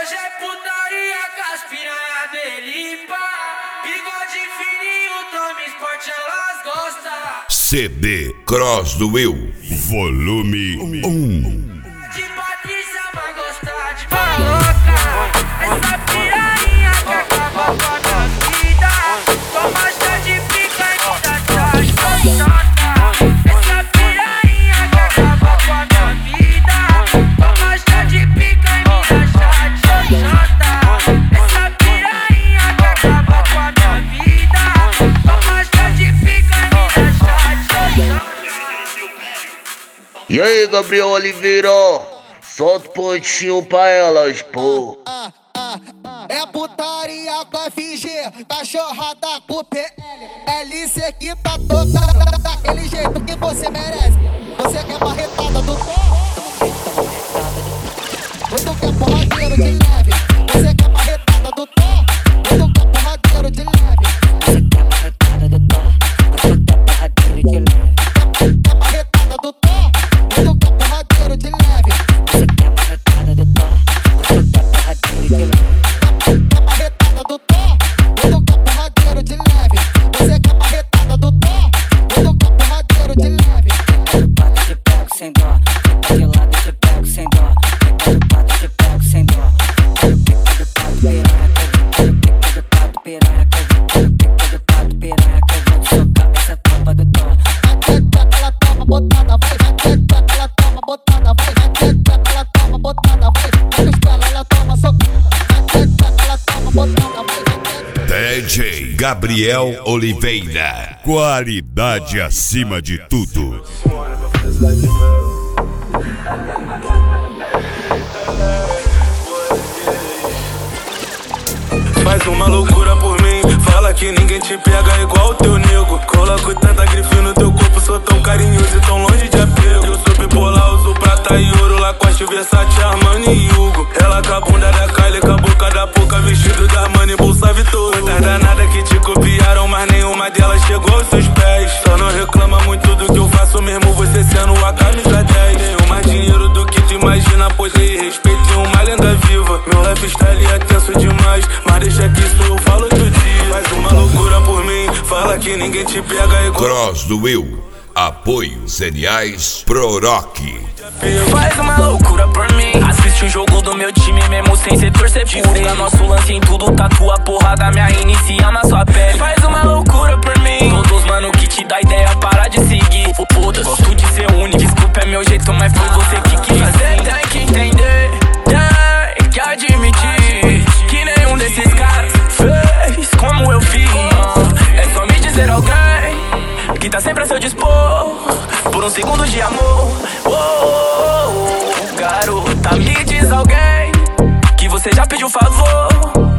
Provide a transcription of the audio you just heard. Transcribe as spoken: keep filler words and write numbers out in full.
Hoje é putaria com as piranha dele, pá. Bigode fininho, tome esporte, elas gostam. C D Cross do Will, volume um. De Patrícia vai gostar de maloca. Essa piranha que acaba com a minha vida. Toma chá de pica e me dá chá de gostosa. Essa piranha que acaba com a minha vida. Toma chá de pica e me dá chá de gostosa. Essa piranha que acaba com a minha vida. Toma chá de pica e me dá chá de gostosa. E aí, Gabriel Oliveira, solta o pontinho pra elas, pô. Ah, ah, ah. É putaria com F G, cachorrada com P L. L C que tá toda daquele jeito que você merece. Você quer marretada do tom? Tu quer porradeiro de leve. Você quer marretada do tom? Tu quer porradeiro de leve. Você quer marretada do tom? Tu quer porradeiro de leve. Quer marretada do tom? Tu quer porradeiro de leve. Você quer marretada do tom? Tu quer porradeiro de leve. Quer marretada do tom? Tu quer porradeiro de leve. Você quer marretada do tom? Tu quer porradeiro de leve. Eu bato de pego sem dó. De lado de pego sem dó. Eu bato de pego sem dó. Eu pico do pato piranha. Eu pico do pato piranha. Eu pico do pato piranha. Que eu vou te socar essa tampa do tom. Ela toma botada, vai. Ela toma botada, vai. Ela toma botada, vai. Ela toma socada. Ela toma botada, vai. D J Gabriel Oliveira, qualidade acima de tudo. Faz uma loucura por mim, fala que ninguém te pega igual o teu nego. Coloco tanta grife no teu corpo, sou tão carinhoso e tão longe de apego. Eu sou bipolar, uso prata e ouro, Lacoste, Versace, Armani e Hugo. Ela com a bunda da Kylie, com a boca da Poca, vestido da Armani, bolsa Vitor. Muitas danadas que te copiaram, mas nenhuma delas chegou aos seus pés. Só não reclama muito do que eu faço, mesmo você sendo a camisa dez. Tenho mais dinheiro do que te imagina, pois rei respeito e uma lenda viva. Meu lifestyle é tenso demais, mas deixa que isso eu falo outro dia. Faz uma loucura por mim, fala que ninguém te pega igual. Cross do Will, apoio Cereais Pro Rock. Faz uma loucura por mim. Assiste o jogo do meu time mesmo sem ser torcer por ele. Nosso lance em tudo, tatua porrada minha inicial na sua pele. Faz uma loucura por mim. Todos mano que te dá ideia, para de seguir. Foda-se, gosto de ser único. Desculpa, é meu jeito, mas foi você que quis fazer. Tem que entender, tem que admitir que nenhum desses caras fez como eu fiz. É só me dizer alguém que tá sempre a seu dispor, por um segundo de amor. Oh, oh, oh, garota, me diz alguém que você já pediu favor.